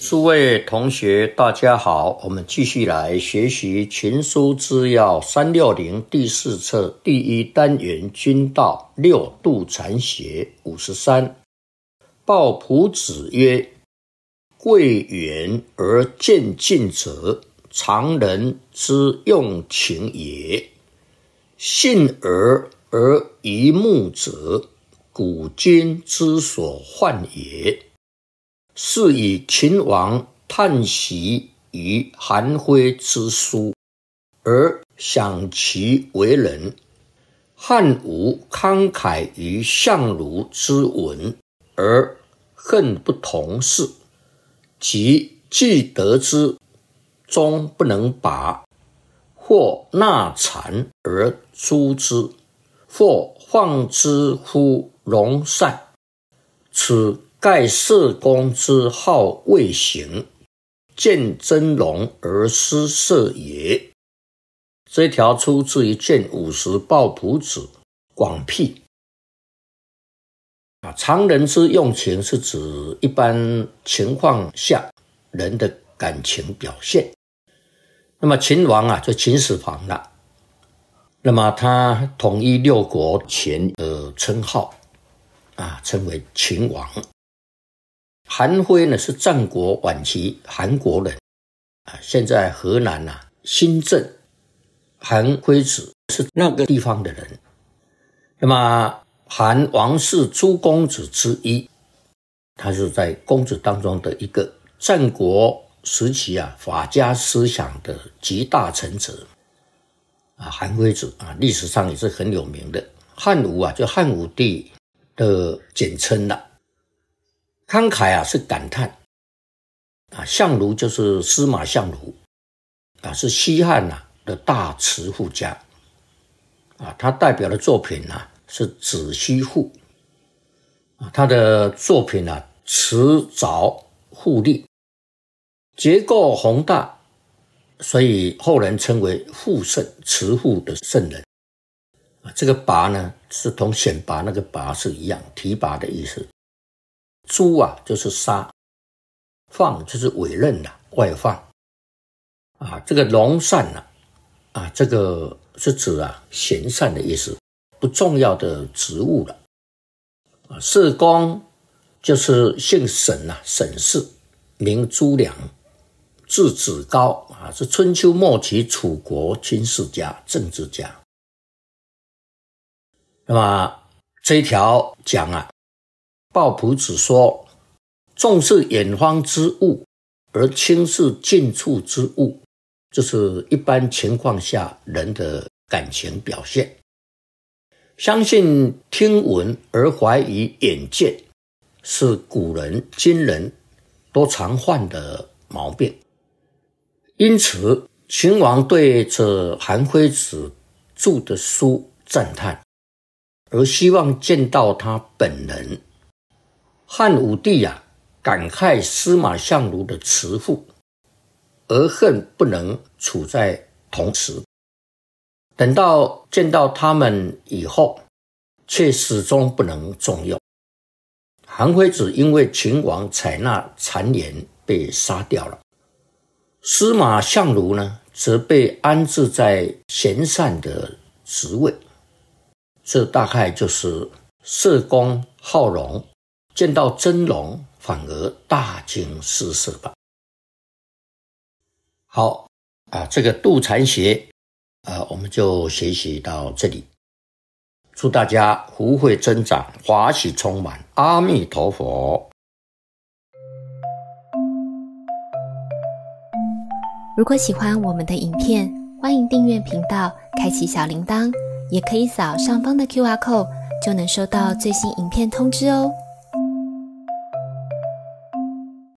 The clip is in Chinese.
诸位同学大家好，我们继续来学习群书治要360第4册第1单元君道6度禅学53。鲍朴子曰：贵远而渐进者，常人之用情也；信而疑目者，古今之所患也。是以秦王叹息于韩非之书，而想其为人；汉武慷慨于相如之文，而恨不同事。既得之，终不能拔，或纳谗而诛之，或放之乎戎散。此盖社公之好未行，见真容而失色也。这条出自于卷50鲍朴子广辟。常人之用情是指一般情况下人的感情表现。那么秦王就秦始皇了，那么他统一6国前的称号称为秦王。韩非呢是战国晚期韩国人，现在河南新郑，韩非子是那个地方的人。那么韩王室诸公子之一，他是在公子当中的一个，战国时期法家思想的集大成者。韩非子历史上也是很有名的。汉武就汉武帝的简称了。慷慨是感叹，相如就是司马相如，是西汉的大词赋家，他代表的作品是《子虚赋》，他的作品辞藻互丽，结构宏大，所以后人称为赋圣，辞赋的圣人。这个拔呢是同选拔那个拔是一样，提拔的意思。诛就是杀，放就是委任外放。这个戎散这个是指闲散的意思，不重要的职务了。社公就是姓沈沈氏，名朱良，字子高是春秋末期楚国军事家、政治家。那么这一条讲鲍朴子说，重视远方之物而轻视近处之物，这是一般情况下人的感情表现。相信听闻而怀疑远见，是古人今人都常犯的毛病。因此秦王对这韩非子著的书赞叹，而希望见到他本人。汉武帝感慨司马相如的辞赋，而恨不能处在同时。等到见到他们以后，却始终不能重用。韩非子因为秦王采纳谗言被杀掉了，司马相如呢则被安置在贤善的职位。这大概就是社公好容，见到真容反而大惊失色吧。好这个度禅学我们就学习到这里。祝大家福慧增长，法喜充满，阿弥陀佛。 如果喜欢我们的影片，欢迎订阅频道，开启小铃铛，也可以扫上方的 QR code，就能收到最新影片通知哦。